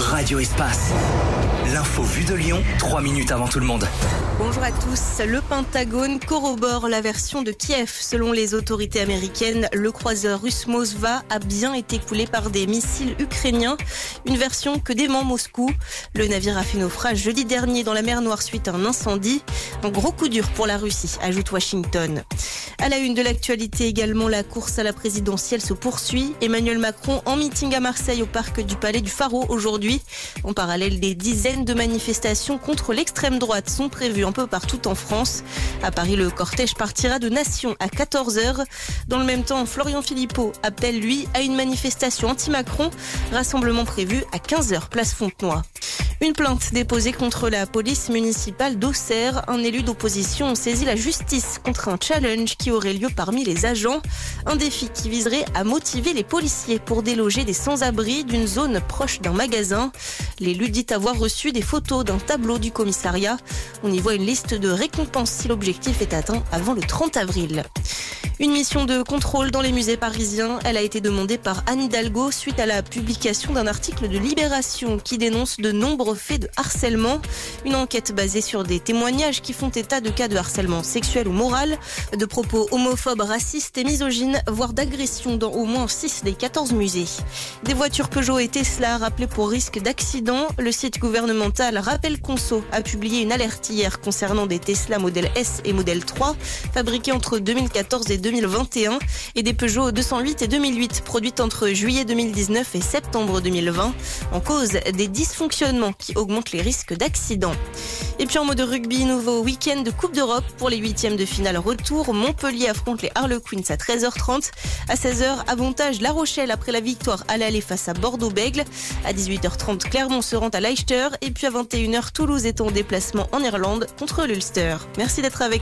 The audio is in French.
Radio Espace. L'info vue de Lyon, 3 minutes avant tout le monde. Bonjour à tous. Le Pentagone corrobore la version de Kiev. Selon les autorités américaines, le croiseur russe Moskva a bien été coulé par des missiles ukrainiens. Une version que dément Moscou. Le navire a fait naufrage jeudi dernier dans la mer Noire suite à un incendie. Un gros coup dur pour la Russie, ajoute Washington. À la une de l'actualité également, la course à la présidentielle se poursuit. Emmanuel Macron en meeting à Marseille au parc du Palais du Pharo aujourd'hui. En parallèle, des dizaines de manifestations contre l'extrême droite sont prévues un peu partout en France. À Paris, le cortège partira de Nation à 14h. Dans le même temps, Florian Philippot appelle, lui, à une manifestation anti-Macron. Rassemblement prévu à 15h, place Fontenoy. Une plainte déposée contre la police municipale d'Auxerre. Un élu d'opposition saisit la justice contre un challenge qui aurait lieu parmi les agents. Un défi qui viserait à motiver les policiers pour déloger des sans-abri d'une zone proche d'un magasin. L'élu dit avoir reçu des photos d'un tableau du commissariat. On y voit une liste de récompenses si l'objectif est atteint avant le 30 avril. Une mission de contrôle dans les musées parisiens. Elle a été demandée par Anne Hidalgo suite à la publication d'un article de Libération qui dénonce de nombreux faits de harcèlement. Une enquête basée sur des témoignages qui font état de cas de harcèlement sexuel ou moral, de propos homophobes, racistes et misogynes, voire d'agressions dans au moins 6 des 14 musées. Des voitures Peugeot et Tesla rappelées pour risque d'accident. Le site gouvernemental Rappel Conso a publié une alerte hier concernant des Tesla modèle S et modèle 3 fabriqués entre 2014 et 2021 et des Peugeot 208 et 2008 produites entre juillet 2019 et septembre 2020. En cause, des dysfonctionnements qui augmentent les risques d'accident. Et puis en mode rugby, nouveau week-end de Coupe d'Europe pour les 8e de finale retour. Montpellier affronte les Harlequins à 13h30. À 16h, avantage La Rochelle après la victoire à l'aller face à Bordeaux-Bègles. À 18h30, Clermont se rend à Leicester. Et puis à 21h, Toulouse est en déplacement en Irlande contre l'Ulster. Merci d'être avec